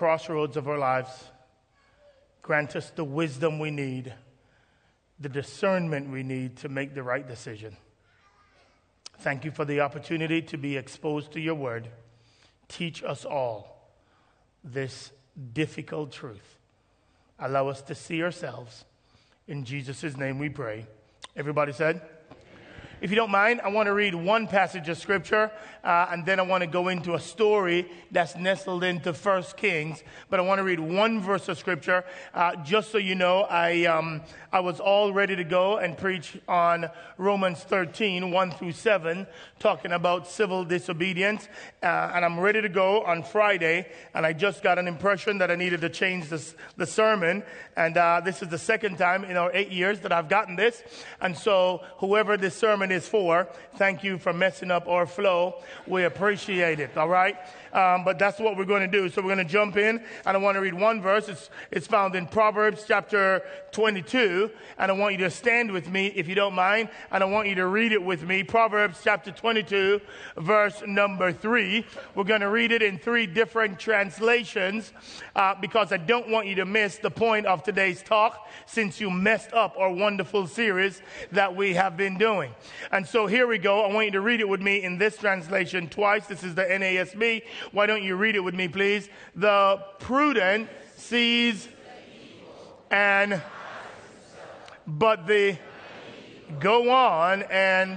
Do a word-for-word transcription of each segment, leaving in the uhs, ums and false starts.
crossroads of our lives. Grant us the wisdom we need, the discernment we need to make the right decision. Thank you for the opportunity to be exposed to your word. Teach us all this difficult truth. Allow us to see ourselves. In Jesus' name we pray. Everybody said? If you don't mind, I want to read one passage of scripture, uh, and then I want to go into a story that's nestled into First Kings. But I want to read one verse of scripture, uh, just so you know. I um, I was all ready to go and preach on Romans thirteen, one through seven, talking about civil disobedience, uh, and I'm ready to go on Friday. And I just got an impression that I needed to change this, the sermon, and uh, this is the second time in our eight years that I've gotten this. And so, whoever this sermon is for, thank you for messing up our flow. We appreciate it, all right? Um, but that's what we're going to do. So we're going to jump in, and I want to read one verse. It's, it's found in Proverbs chapter twenty-two, and I want you to stand with me, if you don't mind, and I want you to read it with me. Proverbs chapter twenty-two, verse number three. We're going to read it in three different translations, uh, because I don't want you to miss the point of today's talk, since you messed up our wonderful series that we have been doing. And so here we go. I want you to read it with me in this translation twice. This is the N A S B. Why don't you read it with me, please? The prudent sees and, but the, go on and,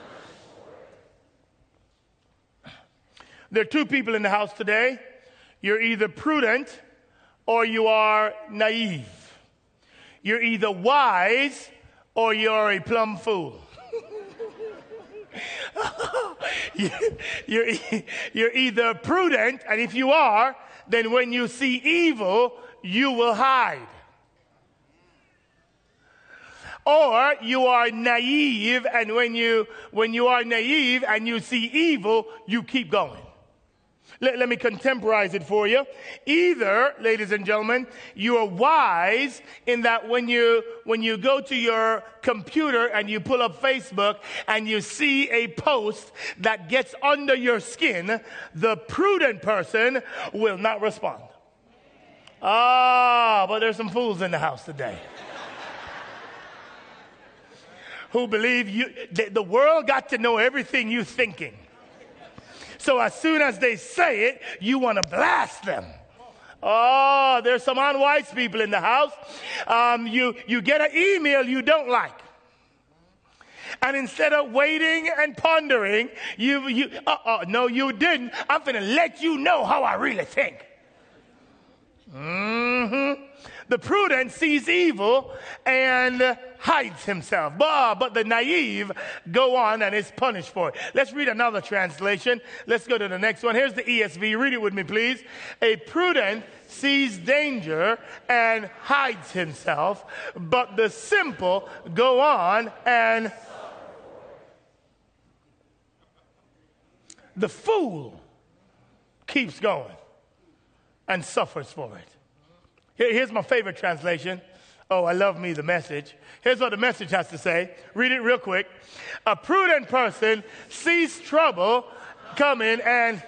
there are two people in the house today. You're either prudent or you are naive. You're either wise or you're a plumb fool. you're, you're either prudent, and if you are, then when you see evil, you will hide. Or you are naive, and when you when you are naive and you see evil, you keep going. Let, let me contemporize it for you. Either, ladies and gentlemen, you are wise in that when you when you go to your computer and you pull up Facebook and you see a post that gets under your skin, the prudent person will not respond. Ah, but there's some fools in the house today who believe you the, the world got to know everything you're thinking. So as soon as they say it, you want to blast them. Oh, there's some unwise people in the house. Um, you, you get an email you don't like. And instead of waiting and pondering, you, you uh-uh, no, you didn't. I'm going to let you know how I really think. Mm-hmm. The prudent sees evil and hides himself. But, but the naive go on and is punished for it. Let's read another translation. Let's go to the next one. Here's the E S V. Read it with me, please. A prudent sees danger and hides himself, but the simple go on and... The fool keeps going and suffers for it. Here, here's my favorite translation. Oh, I love me, the Message. Here's what the Message has to say. Read it real quick. A prudent person sees trouble coming and...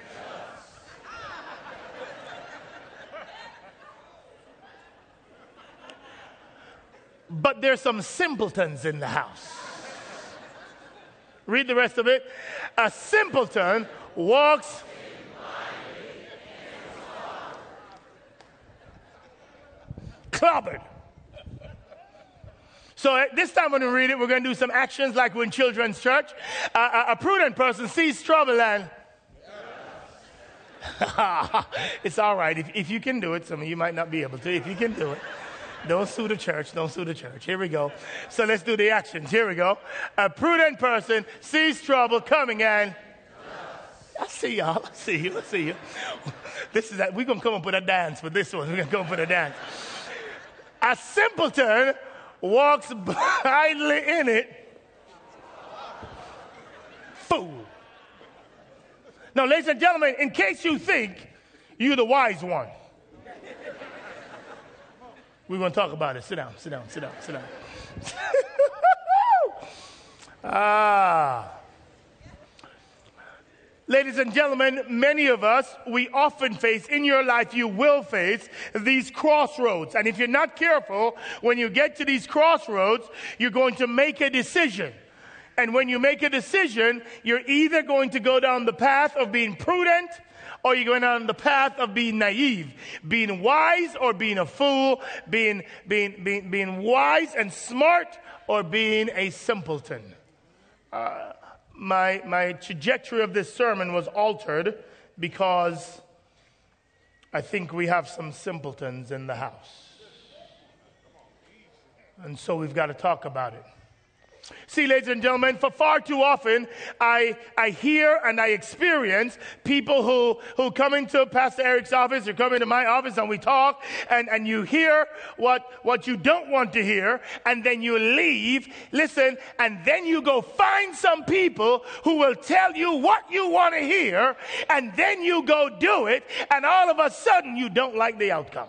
But there's some simpletons in the house. Read the rest of it. A simpleton walks... Clobbered. So at this time when we read it, we're going to do some actions like we're in children's church. Uh, a, a prudent person sees trouble and... It's all right. If, if you can do it, some of you might not be able to. If you can do it, don't sue the church. Don't sue the church. Here we go. So let's do the actions. Here we go. A prudent person sees trouble coming and... I see y'all. I see you. I see you. This is that. We're going to come up with a dance for this one. We're going to come up with a dance. A simpleton walks blindly in it. Fool. Now, ladies and gentlemen, in case you think you're the wise one, we're going to talk about it. Sit down, sit down, sit down, sit down. ah. Ladies and gentlemen, many of us, we often face, in your life, you will face these crossroads. And if you're not careful, when you get to these crossroads, you're going to make a decision. And when you make a decision, you're either going to go down the path of being prudent, or you're going down the path of being naive, being wise or being a fool, being, being, being, being wise and smart or being a simpleton. Uh, my, my trajectory of this sermon was altered because I think we have some simpletons in the house. And so we've got to talk about it. See, ladies and gentlemen, for far too often, I I hear and I experience people who, who come into Pastor Eric's office or come into my office and we talk, and, and you hear what, what you don't want to hear, and then you leave, listen, and then you go find some people who will tell you what you want to hear, and then you go do it, and all of a sudden you don't like the outcome.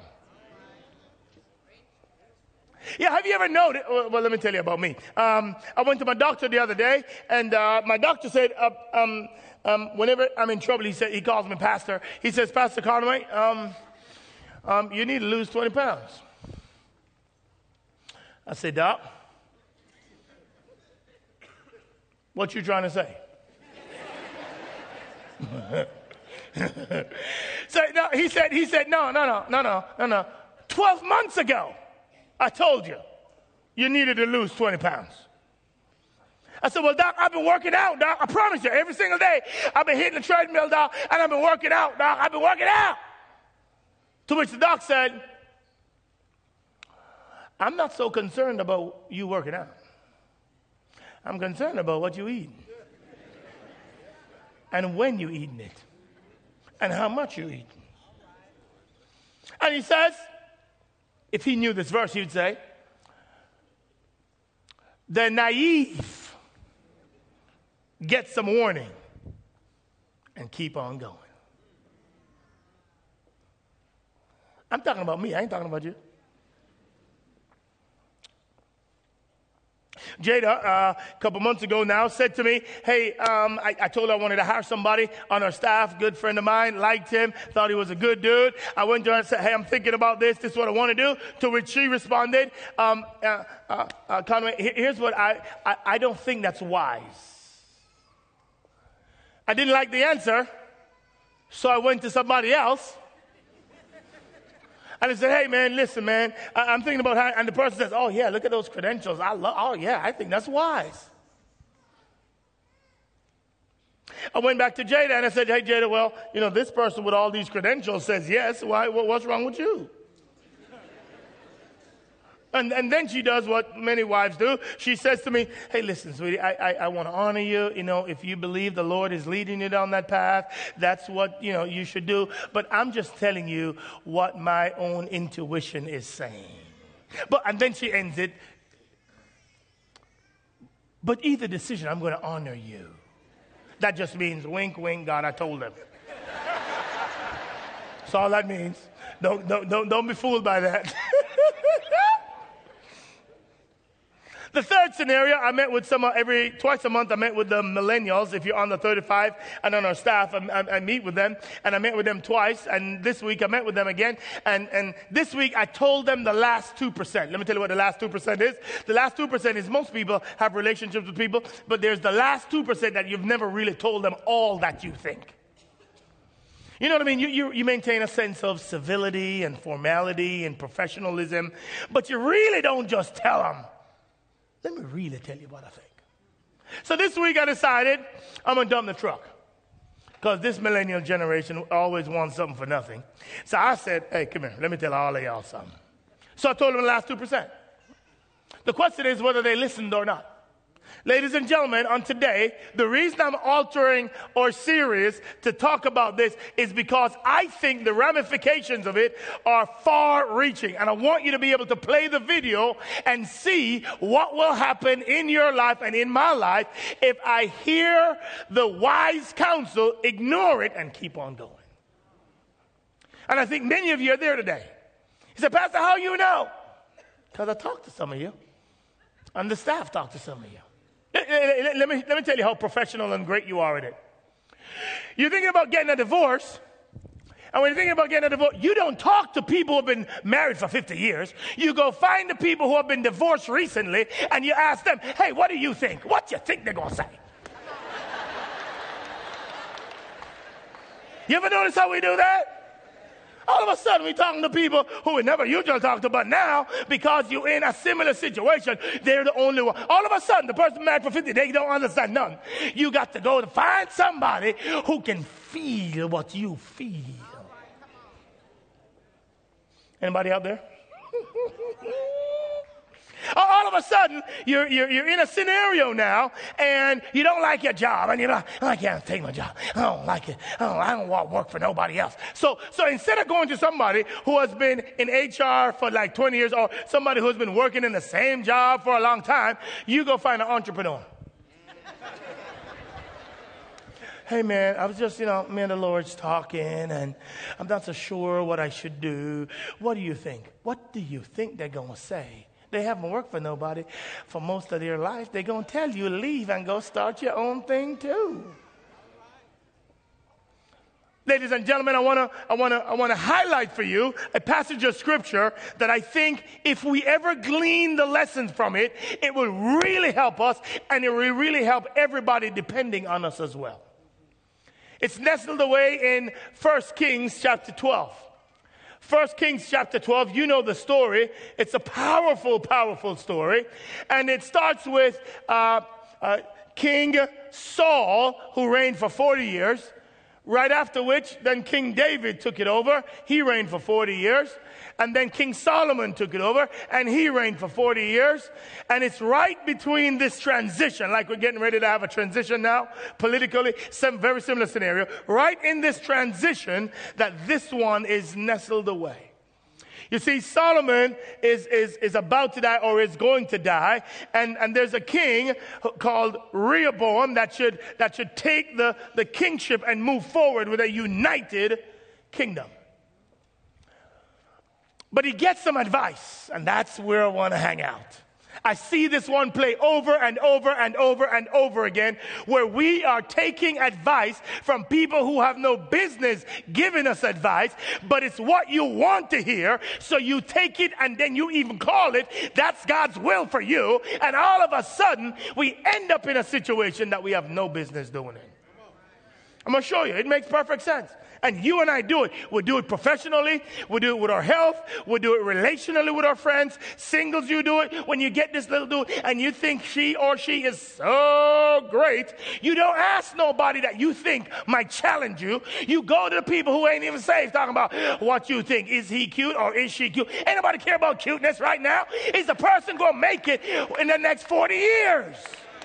Yeah, have you ever noticed? Well, let me tell you about me. Um, I went to my doctor the other day, and uh, my doctor said, uh, um, um, whenever I'm in trouble, he said he calls me pastor. He says, Pastor Conway, um, um, you need to lose twenty pounds. I said, Doc, what you trying to say? So no, he said, he said, no, no, no, no, no, no, no. Twelve months ago, I told you, you needed to lose twenty pounds. I said, well, Doc, I've been working out, Doc. I promise you, every single day, I've been hitting the treadmill, Doc, and I've been working out, Doc. I've been working out. To which the doc said, I'm not so concerned about you working out. I'm concerned about what you eat. And when you eating it. And how much you eat. And he says, if he knew this verse, he would say, the naive get some warning and keep on going. I'm talking about me. I ain't talking about you. Jada, uh, a couple months ago now, said to me, hey, um, I, I told her I wanted to hire somebody on our staff, good friend of mine, liked him, thought he was a good dude. I went to her and said, hey, I'm thinking about this. This is what I want to do. To which she responded, um, uh, uh, uh, Conway, here's what I, I, I don't think that's wise. I didn't like the answer, so I went to somebody else. And I said, hey, man, listen, man, I, I'm thinking about how, and the person says, oh, yeah, look at those credentials. I love, oh, yeah, I think that's wise. I went back to Jada and I said, hey, Jada, well, you know, this person with all these credentials says yes. Why? What's wrong with you? And, and then she does what many wives do. She says to me, hey, listen, sweetie, I, I, I want to honor you. You know, if you believe the Lord is leading you down that path, that's what, you know, you should do. But I'm just telling you what my own intuition is saying. But, and then she ends it, but either decision, I'm going to honor you. That just means wink, wink, God, I told him. That's all that means. Don't, don't, don't, don't be fooled by that. The third scenario, I met with some, every, twice a month, I met with the millennials. If you're under thirty-five and on our staff, I, I, I meet with them, and I met with them twice, and this week I met with them again, and, and this week I told them the last two percent. Let me tell you what the last two percent is. The last two percent is most people have relationships with people, but there's the last two percent that you've never really told them all that you think. You know what I mean? You, you, you maintain a sense of civility and formality and professionalism, but you really don't just tell them. Let me really tell you what I think. So this week I decided I'm going to dump the truck. Because this millennial generation always wants something for nothing. So I said, hey, come here. Let me tell all of y'all something. So I told them the last two percent. The question is whether they listened or not. Ladies and gentlemen, on today, the reason I'm altering or serious to talk about this is because I think the ramifications of it are far-reaching. And I want you to be able to play the video and see what will happen in your life and in my life if I hear the wise counsel, ignore it, and keep on going. And I think many of you are there today. He said, Pastor, how you know? Because I talked to some of you. And the staff talked to some of you. Let me, let me tell you how professional and great you are at it. You're thinking about getting a divorce. And when you're thinking about getting a divorce, you don't talk to people who have been married for fifty years. You go find the people who have been divorced recently, and you ask them, hey, what do you think? What do you think they're going to say? You ever notice how we do that? All of a sudden, we're talking to people who we never usually talk to, but now, because you're in a similar situation, they're the only one. All of a sudden, the person married for fifty, they don't understand nothing. You got to go to find somebody who can feel what you feel. Anybody out there? All of a sudden, you're, you're, you're in a scenario now, and you don't like your job, and you're like, I can't take my job. I don't like it. I don't, I don't want to work for nobody else. So, so instead of going to somebody who has been in H R for like twenty years, or somebody who's been working in the same job for a long time, you go find an entrepreneur. Hey, man, I was just, you know, me and the Lord's talking, and I'm not so sure what I should do. What do you think? What do you think they're going to say? They haven't worked for nobody for most of their life. They're going to tell you to leave and go start your own thing too. Ladies and gentlemen, I want to I want to I want to highlight for you a passage of scripture that I think if we ever glean the lessons from it, it will really help us, and it will really help everybody depending on us as well. It's nestled away in First Kings chapter twelve. First Kings chapter twelve, you know the story. It's a powerful, powerful story. And it starts with uh, uh, King Saul, who reigned for forty years. Right after which, then King David took it over. He reigned for forty years. And then King Solomon took it over, and he reigned for forty years. And it's right between this transition, like we're getting ready to have a transition now, politically, some very similar scenario. Right in this transition that this one is nestled away. You see, Solomon is, is, is about to die, or is going to die, and, and there's a king called Rehoboam that should, that should take the, the kingship and move forward with a united kingdom. But he gets some advice, and that's where I want to hang out. I see this one play over and over and over and over again, where we are taking advice from people who have no business giving us advice, but it's what you want to hear, so you take it and then you even call it, that's God's will for you, and all of a sudden, we end up in a situation that we have no business doing it. I'm going to show you. It makes perfect sense. And you and I do it. We do it professionally. We do it with our health. We do it relationally with our friends. Singles, you do it. When you get this little dude and you think she or she is so great, you don't ask nobody that you think might challenge you. You go to the people who ain't even saved talking about what you think. Is he cute or is she cute? Ain't nobody care about cuteness right now. Is the person going to make it in the next forty years?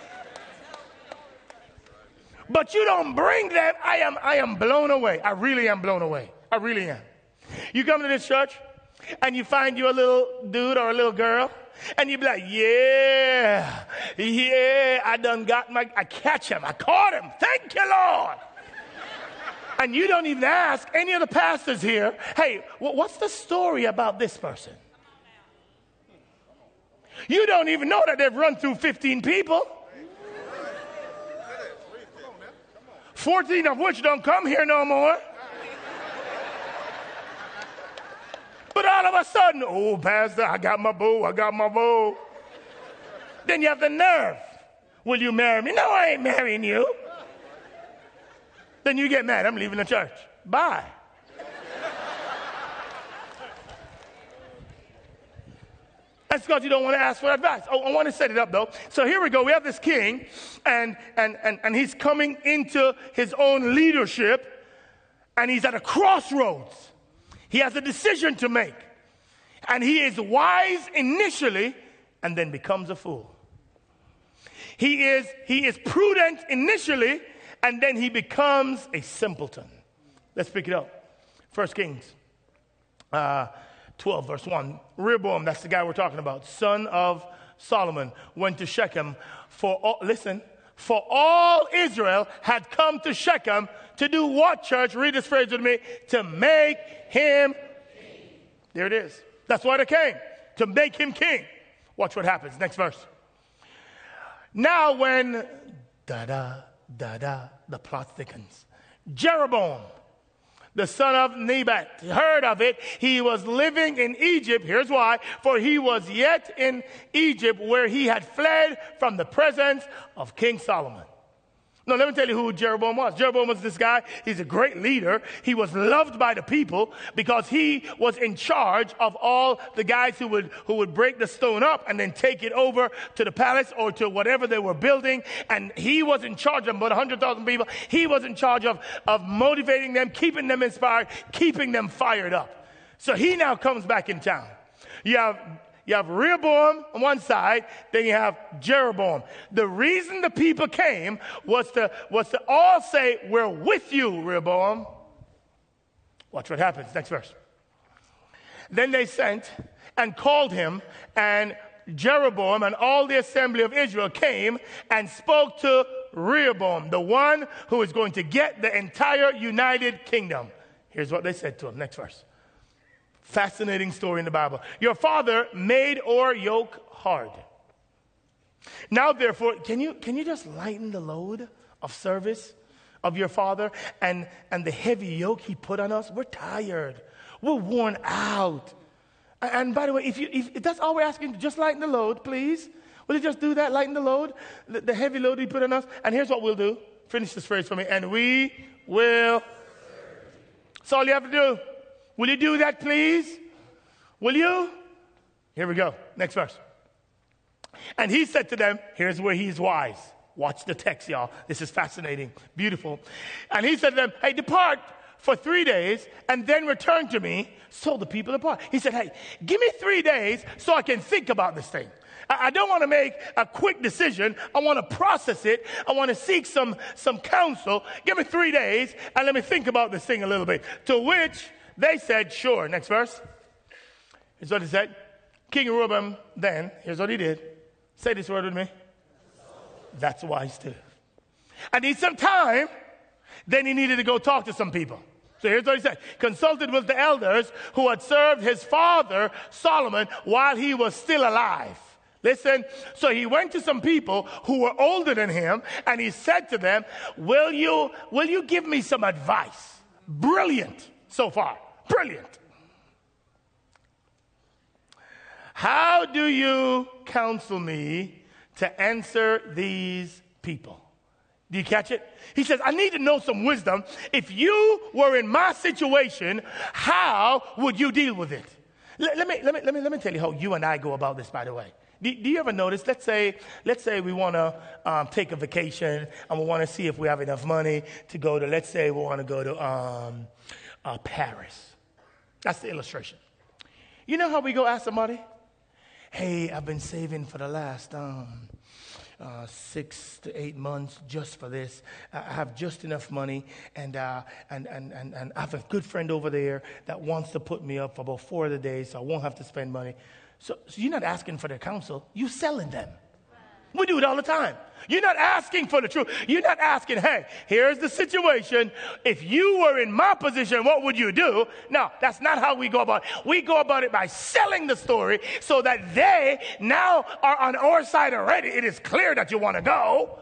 But you don't bring them. I am, I am blown away. I really am blown away. I really am. You come to this church and you find you a little dude or a little girl, and you be like, yeah, yeah, I done got my, I catch him. I caught him. Thank you, Lord. And you don't even ask any of the pastors here, hey, what's the story about this person? You don't even know that they've run through fifteen people. fourteen of which don't come here no more. But all of a sudden, oh, Pastor, I got my boo, I got my boo. Then you have the nerve. Will you marry me? No, I ain't marrying you. Then you get mad. I'm leaving the church. Bye. That's because you don't want to ask for advice. Oh, I want to set it up, though. So here we go. We have this king, and, and, and, and he's coming into his own leadership, and he's at a crossroads. He has a decision to make. And he is wise initially, and then becomes a fool. He is, he is prudent initially, and then he becomes a simpleton. Let's pick it up. First Kings uh, twelve, verse one. Rehoboam, that's the guy we're talking about, son of Solomon, went to Shechem for, all, listen, for all Israel had come to Shechem to do what, church? Read this phrase with me. To make him king. There it is. That's why they came, to make him king. Watch what happens. Next verse. Now when, da-da, da-da, the plot thickens. Jeroboam, the son of Nebat, heard of it. He was living in Egypt. Here's why. For he was yet in Egypt, where he had fled from the presence of King Solomon. Now, let me tell you who Jeroboam was. Jeroboam was this guy. He's a great leader. He was loved by the people because he was in charge of all the guys who would, who would break the stone up and then take it over to the palace or to whatever they were building. And he was in charge of about one hundred thousand people. He was in charge of, of motivating them, keeping them inspired, keeping them fired up. So he now comes back in town. You have You have Rehoboam on one side, then you have Jeroboam. The reason the people came was to, was to all say, we're with you, Rehoboam. Watch what happens. Next verse. Then they sent and called him, and Jeroboam and all the assembly of Israel came and spoke to Rehoboam, the one who is going to get the entire united kingdom. Here's what they said to him. Next verse. Fascinating story in the Bible. Your father made our yoke hard. Now, therefore, can you, can you just lighten the load of service of your father and, and the heavy yoke he put on us? We're tired. We're worn out. And, and by the way, if, you, if, if that's all we're asking, just lighten the load, please. Will you just do that? Lighten the load, the, the heavy load he put on us. And here's what we'll do. Finish this phrase for me. And we will. That's all you have to do. Will you do that, please? Will you? Here we go. Next verse. And he said to them, here's where he's wise. Watch the text, y'all. This is fascinating, beautiful. And he said to them, hey, depart for three days and then return to me. So the people depart. He said, hey, give me three days so I can think about this thing. I don't want to make a quick decision. I want to process it. I want to seek some, some counsel. Give me three days and let me think about this thing a little bit. To which they said, sure. Next verse. Here's what he said. King Rehoboam then, here's what he did. Say this word with me. That's wise too. I need some time. Then he needed to go talk to some people. So here's what he said. Consulted with the elders who had served his father Solomon while he was still alive. Listen, so he went to some people who were older than him and he said to them, will you, will you give me some advice? Brilliant so far. Brilliant. How do you counsel me to answer these people? Do you catch it? He says, I need to know some wisdom. If you were in my situation, how would you deal with it? Let, let me, let me, let me, let me tell you how you and I go about this, by the way. Do, do you ever notice, let's say, let's say we want to um, take a vacation and we want to see if we have enough money to go to, let's say we want to go to um, uh, Paris. That's the illustration. You know how we go ask somebody? Hey, I've been saving for the last um, uh, six to eight months just for this. I have just enough money, and, uh, and, and, and, and I have a good friend over there that wants to put me up for about four of the days so I won't have to spend money. So, so you're not asking for their counsel. You're selling them. We do it all the time. You're not asking for the truth. You're not asking, hey, here's the situation. If you were in my position, what would you do? No, that's not how we go about it. We go about it by selling the story so that they now are on our side already. It is clear that you want to go.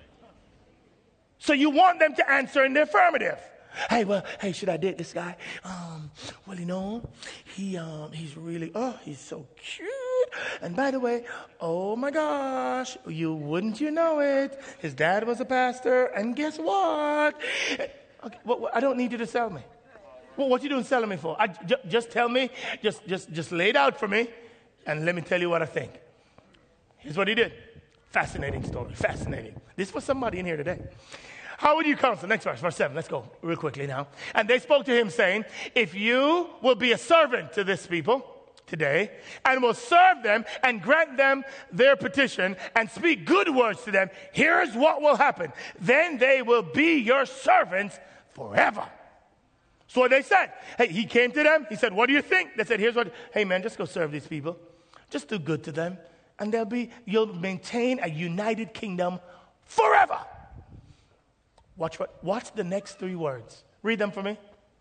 So you want them to answer in the affirmative. Hey, well, hey, should I date this guy? Um, well, you know, he um, he's really, oh, he's so cute. And by the way, oh my gosh, you wouldn't you know it? His dad was a pastor, and guess what? Okay, well, I don't need you to sell me. Well, what you doing selling me for? I, j- just tell me, just, just, just lay it out for me, and let me tell you what I think. Here's what he did. Fascinating story, fascinating. This was somebody in here today. How would you counsel? Next verse, verse seven. Let's go real quickly now. And they spoke to him saying, if you will be a servant to this people today and will serve them and grant them their petition and speak good words to them, here's what will happen. Then they will be your servants forever. So what they said. Hey, he came to them. He said, what do you think? They said, here's what. Hey, man, just go serve these people. Just do good to them. And they'll be, you'll maintain a united kingdom forever. Watch what, watch the next three words. Read them for me.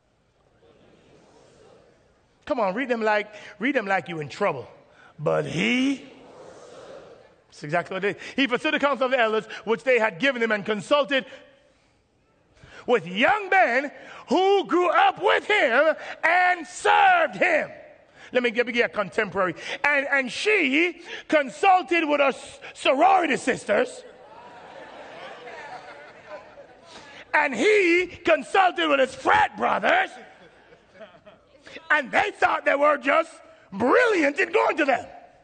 Come on, read them like, read them like you're in trouble. But he, that's exactly what it is. He pursued the counsel of the elders, which they had given him and consulted with young men who grew up with him and served him. Let me give you a contemporary. And, and she consulted with her sorority sisters. And he consulted with his frat brothers. And they thought they were just brilliant in going to them.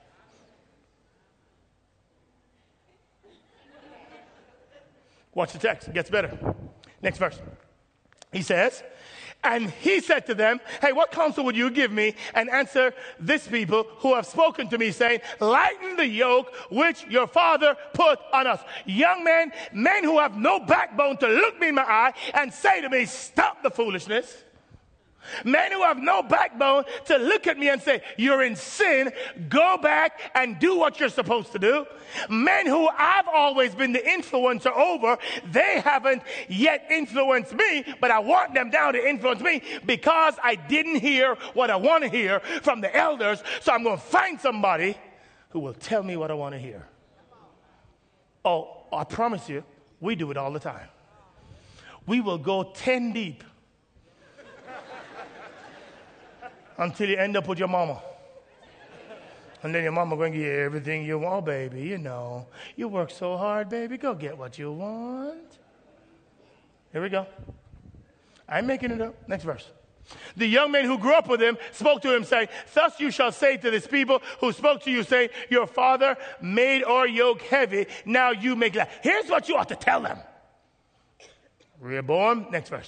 Watch the text. It gets better. Next verse. He says, and he said to them, hey, what counsel would you give me? And answer this people who have spoken to me, saying, lighten the yoke which your father put on us. Young men, men who have no backbone to look me in my eye and say to me, stop the foolishness. Men who have no backbone to look at me and say, you're in sin, go back and do what you're supposed to do. Men who I've always been the influencer over, they haven't yet influenced me, but I want them now to influence me because I didn't hear what I want to hear from the elders, so I'm going to find somebody who will tell me what I want to hear. Oh, I promise you, we do it all the time. We will go ten deep until you end up with your mama. And then your mama going to give you everything you want, baby. You know, you work so hard, baby. Go get what you want. Here we go. I'm making it up. Next verse. The young men who grew up with him spoke to him, saying, thus you shall say to this people who spoke to you, saying, your father made our yoke heavy. Now you make light. Here's what you ought to tell them. Rehoboam. Next verse.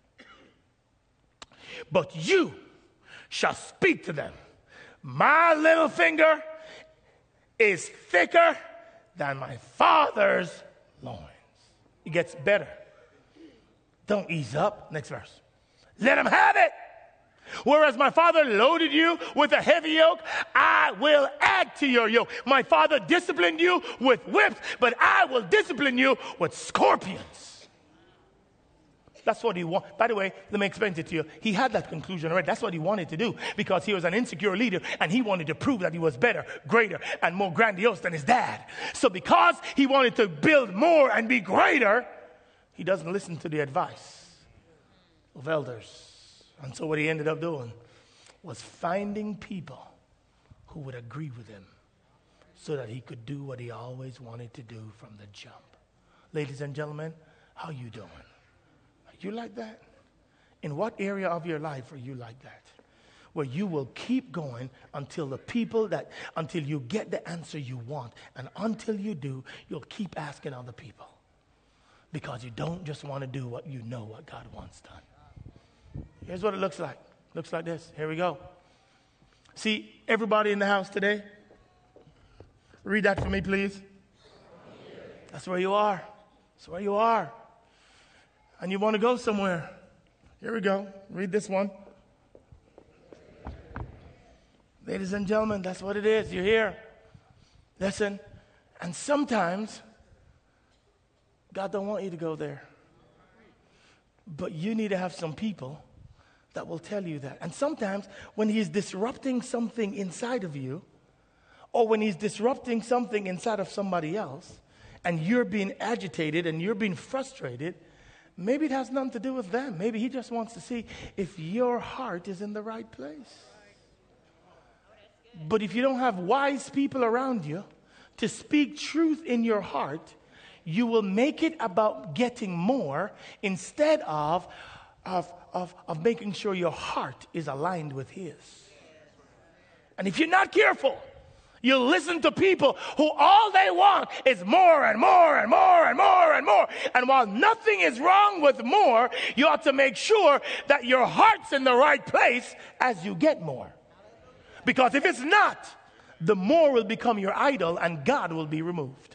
But you shall speak to them. My little finger is thicker than my father's loins. It gets better. Don't ease up. Next verse. Let him have it. Whereas my father loaded you with a heavy yoke, I will add to your yoke. My father disciplined you with whips, but I will discipline you with scorpions. That's what he wanted. By the way, let me explain it to you. He had that conclusion already. That's what he wanted to do because he was an insecure leader and he wanted to prove that he was better, greater, and more grandiose than his dad. So because he wanted to build more and be greater, he doesn't listen to the advice of elders. And so what he ended up doing was finding people who would agree with him so that he could do what he always wanted to do from the jump. Ladies and gentlemen, how you doing? You like that? In what area of your life are you like that? Where you will keep going until the people that, until you get the answer you want. And until you do, you'll keep asking other people. Because you don't just want to do what you know what God wants done. Here's what it looks like. Looks like this. Here we go. See, everybody in the house today, read that for me, please. That's where you are. That's where you are. And you want to go somewhere. Here we go. Read this one. Ladies and gentlemen, that's what it is. You're here. Listen. And sometimes, God don't want you to go there. But you need to have some people that will tell you that. And sometimes, when he's disrupting something inside of you, or when he's disrupting something inside of somebody else, and you're being agitated and you're being frustrated, maybe it has nothing to do with them. Maybe he just wants to see if your heart is in the right place. But if you don't have wise people around you to speak truth in your heart, you will make it about getting more instead of, of, of, of making sure your heart is aligned with his. And if you're not careful, you'll listen to people who all they want is more and more and more and more and more. And while nothing is wrong with more, you ought to make sure that your heart's in the right place as you get more. Because if it's not, the more will become your idol and God will be removed.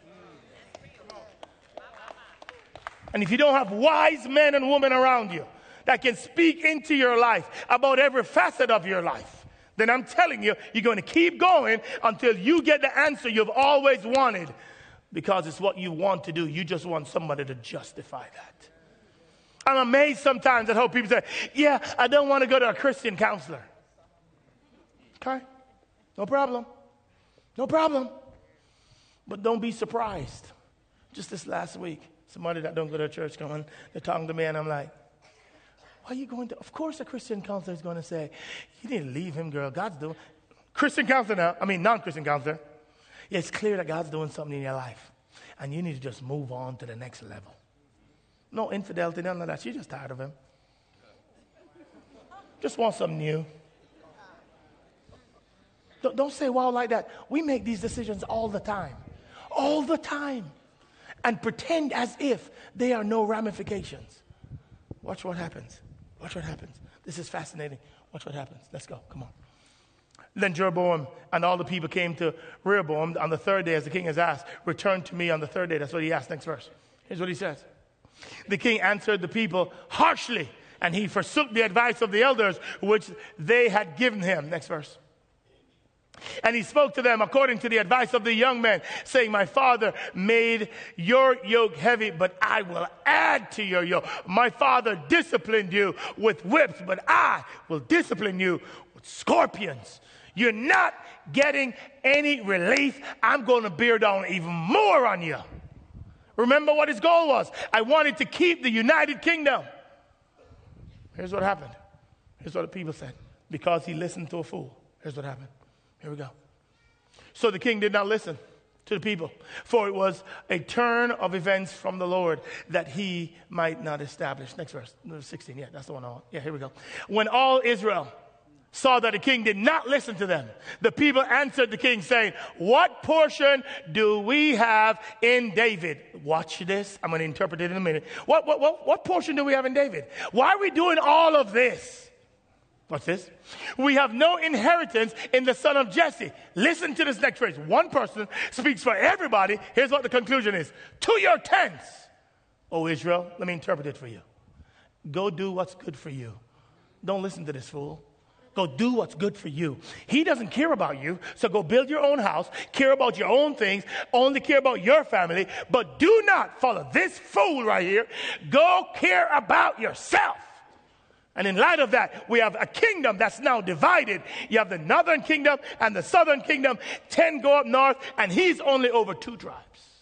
And if you don't have wise men and women around you that can speak into your life about every facet of your life, then I'm telling you, you're going to keep going until you get the answer you've always wanted because it's what you want to do. You just want somebody to justify that. I'm amazed sometimes at how people say, yeah, I don't want to go to a Christian counselor. Okay, no problem. No problem. But don't be surprised. Just this last week, Somebody that don't go to church coming, they're talking to me, and I'm like, why are you going to? Of course, a Christian counselor is going to say, you need to leave him, girl. God's doing. Christian counselor now, I mean, non-Christian counselor. Yeah, it's clear that God's doing something in your life, and you need to just move on to the next level. No infidelity, none of that. She's just tired of him. Just want something new. Don't, don't say wow like that. We make these decisions all the time. All the time. And pretend as if there are no ramifications. Watch what happens. Watch what happens. This is fascinating. Watch what happens. Let's go. Come on. Then Jeroboam and all the people came to Rehoboam on the third day, as the king has asked. Return to me on the third day. That's what he asked. Next verse. Here's what he says. The king answered the people harshly, and he forsook the advice of the elders which they had given him. Next verse. And he spoke to them according to the advice of the young men, saying, my father made your yoke heavy, but I will add to your yoke. My father disciplined you with whips, but I will discipline you with scorpions. You're not getting any relief. I'm going to bear down even more on you. Remember what his goal was. I wanted to keep the United Kingdom. Here's what happened. Here's what the people said. Because he listened to a fool. Here's what happened. Here we go. So the king did not listen to the people, for it was a turn of events from the Lord that he might not establish. Next verse, sixteen. Yeah, that's the one I want. Yeah, here we go. When all Israel saw that the king did not listen to them, the people answered the king, saying, what portion do we have in David? Watch this. I'm going to interpret it in a minute. What, what, what, what portion do we have in David? Why are we doing all of this? What's this? We have no inheritance in the son of Jesse. Listen to this next phrase. One person speaks for everybody. Here's what the conclusion is. To your tents, O Israel. Let me interpret it for you. Go do what's good for you. Don't listen to this fool. Go do what's good for you. He doesn't care about you, so go build your own house, care about your own things, only care about your family, but do not follow this fool right here. Go care about yourself. And in light of that, we have a kingdom that's now divided. You have the northern kingdom and the southern kingdom. Ten go up north, and he's only over two tribes.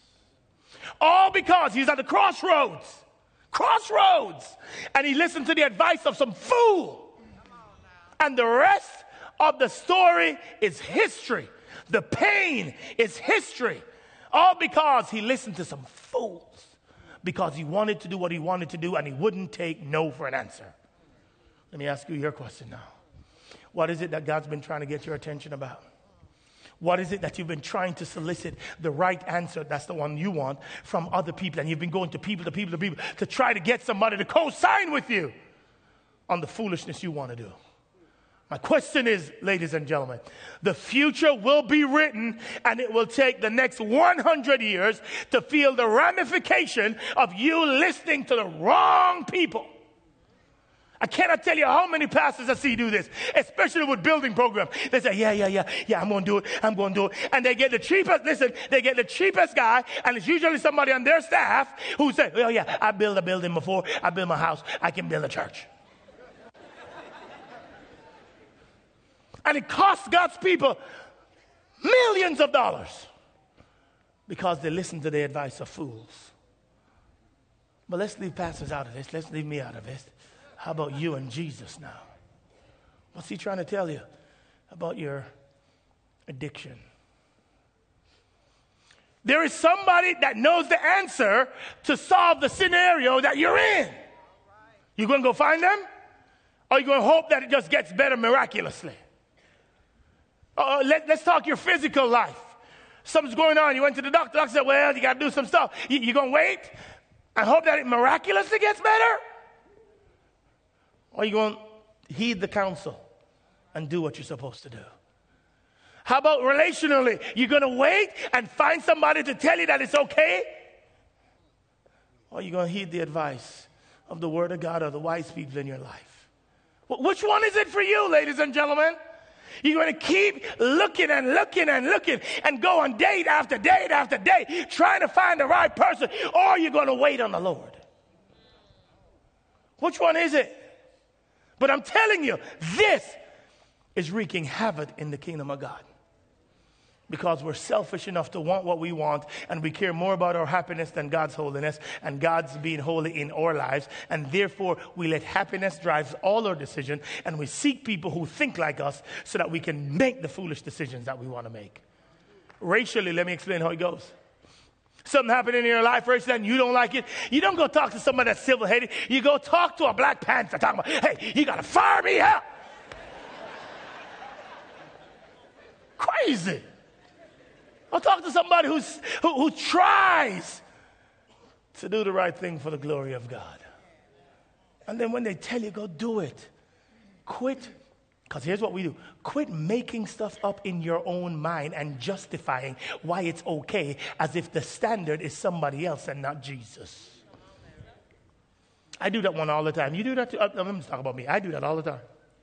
All because he's at the crossroads. Crossroads. And he listened to the advice of some fool. And the rest of the story is history. The pain is history. All because he listened to some fools. Because he wanted to do what he wanted to do, and he wouldn't take no for an answer. Let me ask you your question now. What is it that God's been trying to get your attention about? What is it that you've been trying to solicit the right answer, that's the one you want, from other people? And you've been going to people, to people, to people, to try to get somebody to co-sign with you on the foolishness you want to do. My question is, ladies and gentlemen, the future will be written, and it will take the next one hundred years to feel the ramification of you listening to the wrong people. I cannot tell you how many pastors I see do this, especially with building programs. They say, yeah, yeah, yeah, yeah, I'm going to do it, I'm going to do it. And they get the cheapest, listen, they get the cheapest guy, and it's usually somebody on their staff who says, oh, yeah, I built a building before, I built my house, I can build a church. And it costs God's people millions of dollars because they listen to the advice of fools. But let's leave pastors out of this. Let's leave me out of this. How about you and Jesus now? What's he trying to tell you about your addiction? There is somebody that knows the answer to solve the scenario that you're in. You going to go find them? Or are you going to hope that it just gets better miraculously? Uh, let, let's talk your physical life. Something's going on. You went to the doctor. The doctor said, well, you got to do some stuff. You, you going to wait and hope that it miraculously gets better? Or are you going to heed the counsel and do what you're supposed to do? How about relationally? You're going to wait and find somebody to tell you that it's okay? Or are you going to heed the advice of the Word of God or the wise people in your life? Well, which one is it for you, ladies and gentlemen? You're going to keep looking and looking and looking and go on date after date after date trying to find the right person, or you're going to wait on the Lord. Which one is it? But I'm telling you, this is wreaking havoc in the kingdom of God. because we're selfish enough to want what we want, and we care more about our happiness than God's holiness and God's being holy in our lives. And therefore, we let happiness drive all our decisions, and we seek people who think like us so that we can make the foolish decisions that we want to make. Racially, let me explain how it goes. Something happened in your life racially and you don't like it. You don't go talk to somebody that's civil-headed. You go talk to a Black Panther talking about, hey, you got to fire me up. Crazy. I'll talk to somebody who's, who, who tries to do the right thing for the glory of God. And then when they tell you, go do it. Quit. Because here's what we do. Quit making stuff up in your own mind and justifying why it's okay as if the standard is somebody else and not Jesus. I do that one all the time. You do that too? Uh, let me talk about me. I do that all the time.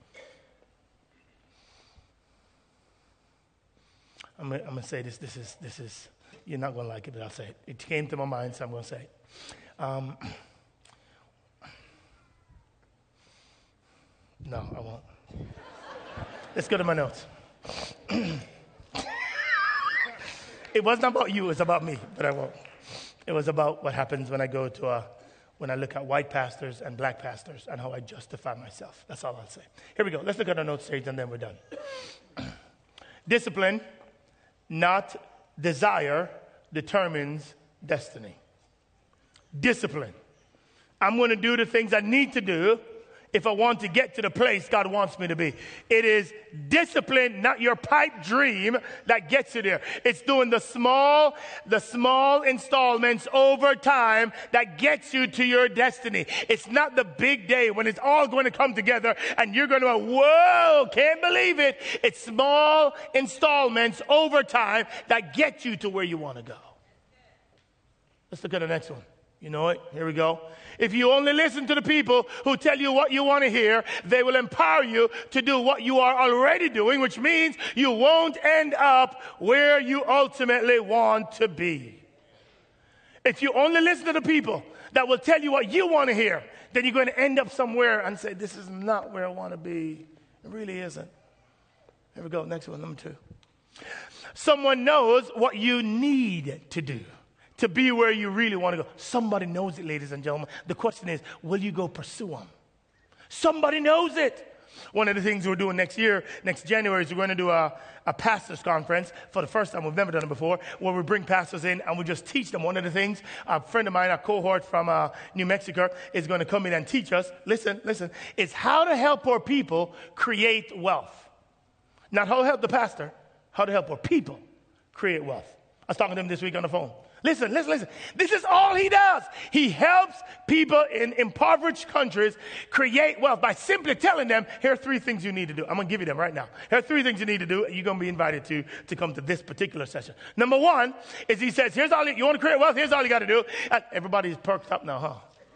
I'm going to say this. This is, this is, you're not going to like it, but I'll say it. It came to my mind, so I'm going to say it. Um, no, I won't. Let's go to my notes. It wasn't about you, it was about me, but I won't. It was about what happens when I go to a, when I look at white pastors and black pastors and how I justify myself. That's all I'll say. Here we go. Let's look at our notes stage and then we're done. Discipline, not desire, determines destiny. Discipline. I'm going to do the things I need to do if I want to get to the place God wants me to be. It is discipline, not your pipe dream, that gets you there. It's doing the small, the small installments over time that gets you to your destiny. It's not the big day when it's all going to come together and you're going to go, whoa, can't believe it. It's small installments over time that get you to where you want to go. Let's look at the next one. You know it? Here we go. If you only listen to the people who tell you what you want to hear, they will empower you to do what you are already doing, which means you won't end up where you ultimately want to be. If you only listen to the people that will tell you what you want to hear, then you're going to end up somewhere and say, this is not where I want to be. It really isn't. Here we go. Next one, number two. Someone knows what you need to do to be where you really want to go. Somebody knows it, ladies and gentlemen. The question is, will you go pursue them? Somebody knows it. One of the things we're doing next year, next January, is we're going to do a, a pastors conference for the first time. We've never done it before, where we bring pastors in and we just teach them. One of the things, a friend of mine, a cohort from uh, New Mexico, is going to come in and teach us, listen, listen, it's how to help our people create wealth. Not how to help the pastor, how to help our people create wealth. I was talking to him this week on the phone. Listen, listen, listen. This is all he does. He helps people in impoverished countries create wealth by simply telling them, here are three things you need to do. I'm going to give you them right now. Here are three things you need to do. You're going to be invited to, to come to this particular session. Number one is he says, here's all you, you want to create wealth? Here's all you got to do. And everybody's perked up now, huh?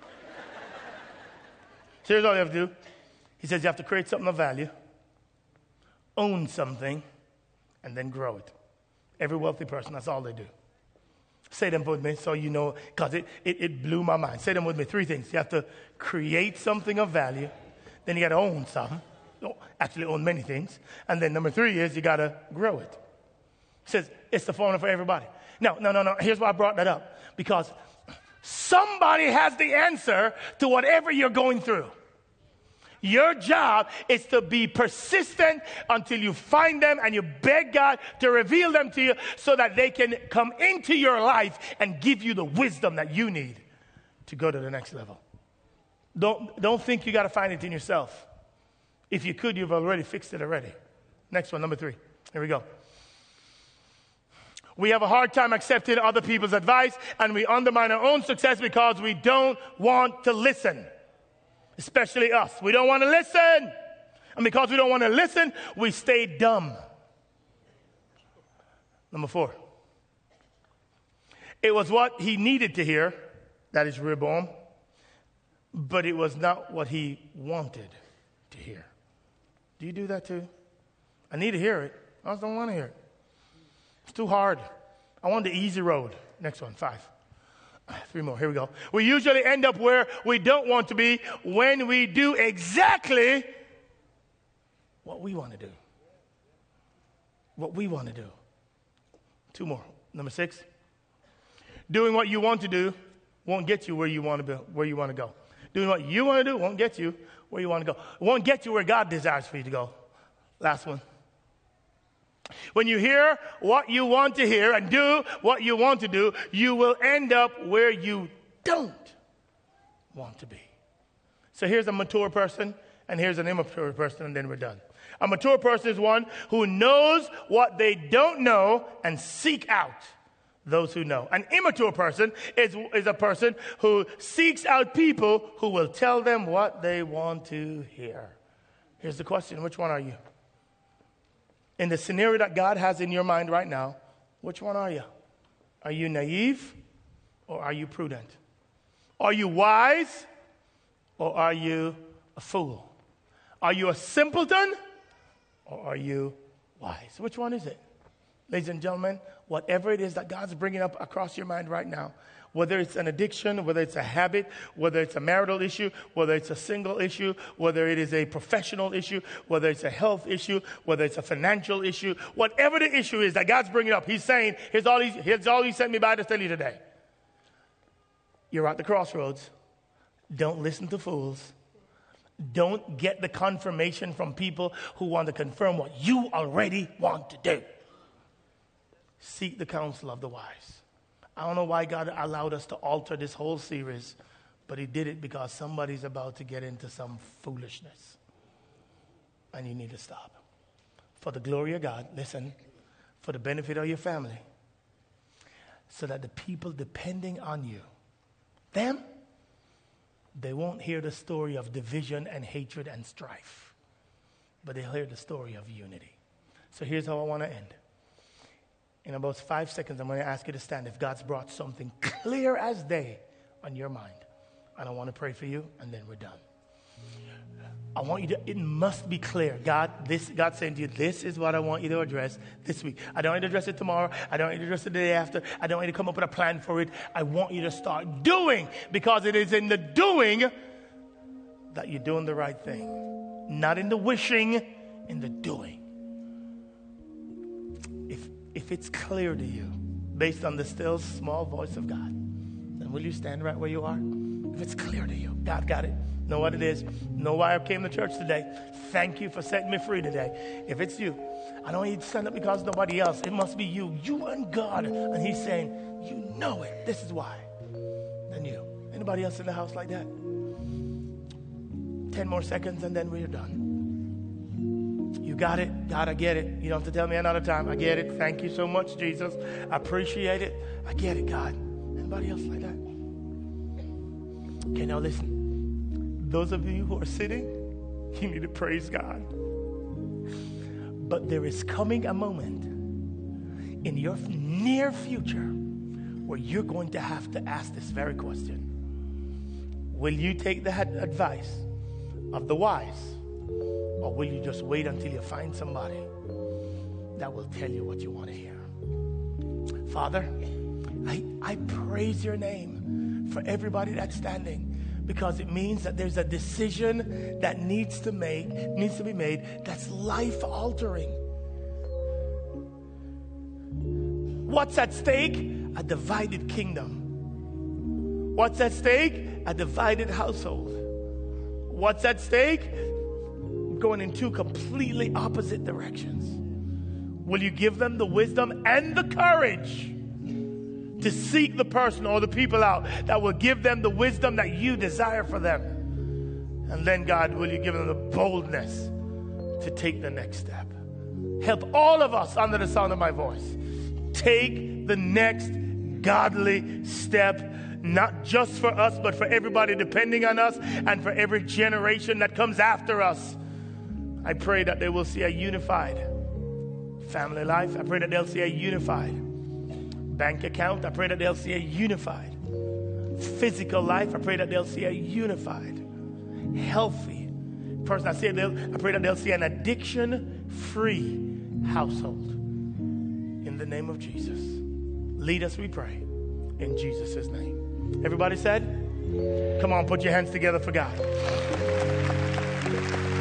So here's all you have to do. He says you have to create something of value, own something, and then grow it. Every wealthy person, that's all they do. Say them with me so you know, because it, it, it blew my mind. Say them with me. Three things. You have to create something of value. Then you got to own something. Actually own many things. And then number three is you got to grow it. It says it's the formula for everybody. No, no, no, no. Here's why I brought that up. Because somebody has the answer to whatever you're going through. Your job is to be persistent until you find them and you beg God to reveal them to you so that they can come into your life and give you the wisdom that you need to go to the next level. Don't, don't think you got to find it in yourself. If you could, you've already fixed it already. Next one, number three. Here we go. We have a hard time accepting other people's advice, and we undermine our own success because we don't want to listen. Especially us. We don't want to listen. And because we don't want to listen, we stay dumb. Number four. It was what he needed to hear, that is Rehoboam, but it was not what he wanted to hear. Do you do that too? I need to hear it. I just don't want to hear it. It's too hard. I want the easy road. Next one, five. Three more. Here we go. We usually end up where we don't want to be when we do exactly what we want to do. What we want to do. Two more. Number six. Doing what you want to do won't get you where you want to be, where you want to go. Doing what you want to do won't get you where you want to go. It won't get you where God desires for you to go. Last one. When you hear what you want to hear and do what you want to do, you will end up where you don't want to be. So here's a mature person, and here's an immature person, and then we're done. A mature person is one who knows what they don't know and seek out those who know. An immature person is, is a person who seeks out people who will tell them what they want to hear. Here's the question. Which one are you? In the scenario that God has in your mind right now, which one are you? Are you naive or are you prudent? Are you wise or are you a fool? Are you a simpleton or are you wise? Which one is it? Ladies and gentlemen, whatever it is that God's bringing up across your mind right now, whether it's an addiction, whether it's a habit, whether it's a marital issue, whether it's a single issue, whether it is a professional issue, whether it's a health issue, whether it's a financial issue, whatever the issue is that God's bringing up, he's saying, here's all, he's, here's all he sent me by to tell you today. You're at the crossroads. Don't listen to fools. Don't get the confirmation from people who want to confirm what you already want to do. Seek the counsel of the wise. I don't know why God allowed us to alter this whole series, but he did it because somebody's about to get into some foolishness. And you need to stop. For the glory of God, listen, for the benefit of your family, so that the people depending on you, them, they won't hear the story of division and hatred and strife, but they'll hear the story of unity. So here's how I want to end. In about five seconds, I'm going to ask you to stand if God's brought something clear as day on your mind. And I want to pray for you, and then we're done. I want you to, it must be clear. God, this, God's saying to you, this is what I want you to address this week. I don't want you to address it tomorrow. I don't want you to address it the day after. I don't want you to come up with a plan for it. I want you to start doing, because it is in the doing that you're doing the right thing. Not in the wishing, in the doing. If, if it's clear to you, based on the still small voice of God, then will you stand right where you are? If it's clear to you, God got it. Know what it is. Know why I came to church today. Thank you for setting me free today. If it's you, I don't need to stand up because nobody else. It must be you. You and God. And he's saying, you know it. This is why. Then you. Anybody else in the house like that? Ten more seconds and then we're done. You got it. God, I get it. You don't have to tell me another time. I get it. Thank you so much, Jesus. I appreciate it. I get it, God. Anybody else like that? Okay, now listen. Those of you who are sitting, you need to praise God. But there is coming a moment in your near future where you're going to have to ask this very question. Will you take the advice of the wise, or will you just wait until you find somebody that will tell you what you want to hear? Father, I, I praise your name for everybody that's standing, because it means that there's a decision that needs to make needs to be made that's life altering. What's at stake? A divided kingdom. What's at stake? A divided household. What's at stake? Going in two completely opposite directions. Will you give them the wisdom and the courage to seek the person or the people out that will give them the wisdom that you desire for them? And then, God, will you give them the boldness to take the next step? Help all of us under the sound of my voice take the next godly step, not just for us, but for everybody depending on us and for every generation that comes after us. I pray that they will see a unified family life. I pray that they'll see a unified bank account. I pray that they'll see a unified physical life. I pray that they'll see a unified, healthy person. I, say they'll, I pray that they'll see an addiction-free household. In the name of Jesus. Lead us, we pray. In Jesus' name. Everybody said? Come on, put your hands together for God.